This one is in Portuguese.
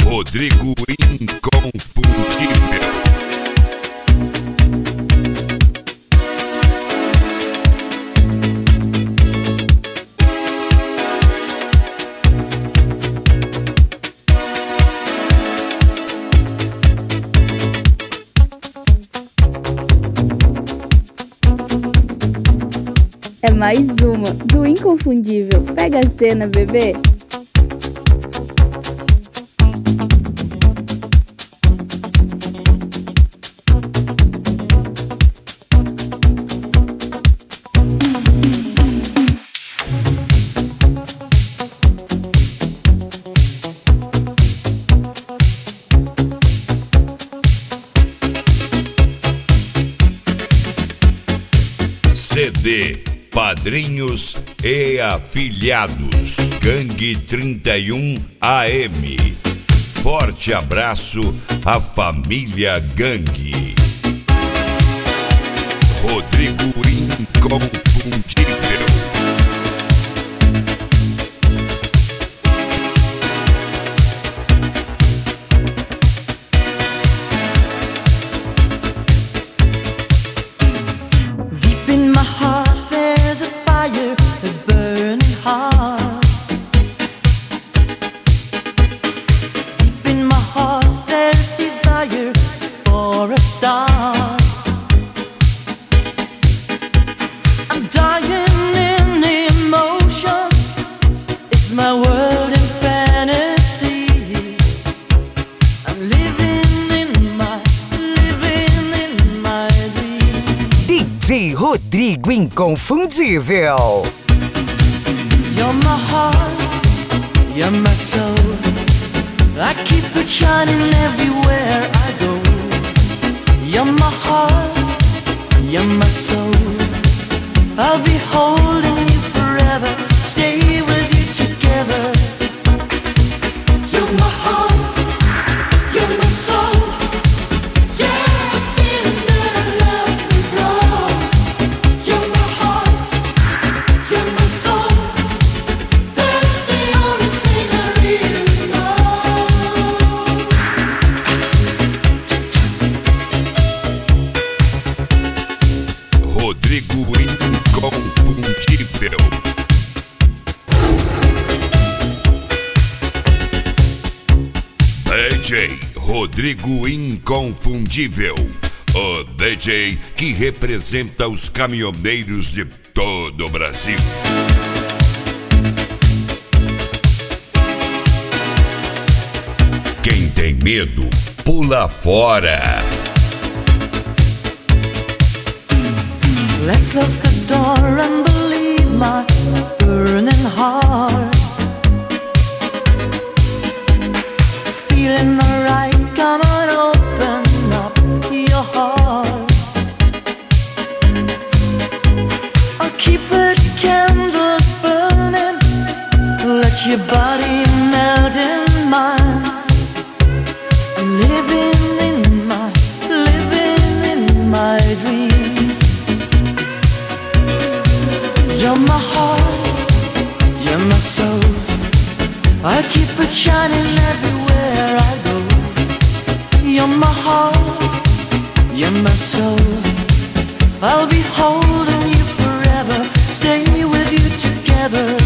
Rodrigo Inconfundível. É mais uma do Inconfundível. Pega a cena, bebê. CD Padrinhos e Afilhados, Gangue 31 AM. Forte abraço à família Gangue. Rodrigo Inconfundível. DJ Rodrigo Inconfundível. You're my heart, you're my soul. I keep it shining everywhere I go. You're my heart, you're my soul. I'll be holding you forever, stay with you together. You're my heart, you're my soul. Yeah, I'm feeling that I love you, bro. You're my heart, you're my soul. That's the only thing I really know. Rodrigo Inconfundível. DJ Rodrigo Inconfundível, o DJ que representa os caminhoneiros de todo o Brasil. Quem tem medo, pula fora. Let's close the door and believe my burning heart. Feeling alright, come on, open up your heart. I'll keep the candles burning, let your body melt in mine. I'm living in my dreams. You're my heart, you're my soul. I keep it shining everywhere I go. You're my heart, you're my soul. I'll be holding you forever, stay with you together.